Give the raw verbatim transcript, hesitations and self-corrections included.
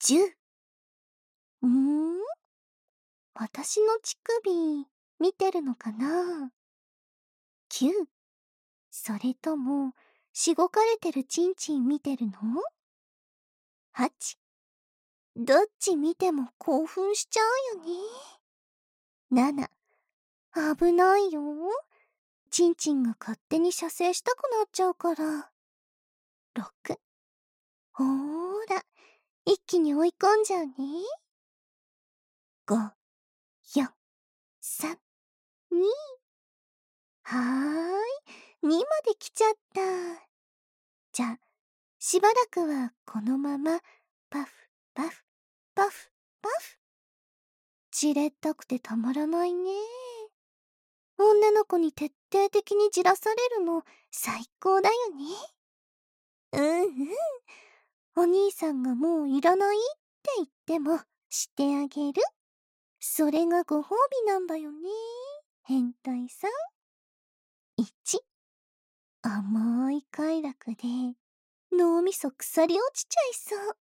じゅう。うーん私の乳首、見てるのかな？きゅう。それとも、しごかれてるチンチン見てるの？はち。どっち見ても興奮しちゃうよね。なな。危ないよ。チンチンが勝手に射精したくなっちゃうから。ろく。ほーら、一気に追い込んじゃうね。ご、よん、さん、に。はーい、にまで来ちゃった。じゃあ、しばらくはこのまま、パフ、パフ、パフ、パフ。じれったくてたまらないね。女の子に徹底的にじらされるの最高だよね。うんうん。お兄さんがもういらないって言ってもしてあげる。それがご褒美なんだよね。変態さん。いち。甘い快楽で脳みそ腐り落ちちゃいそう。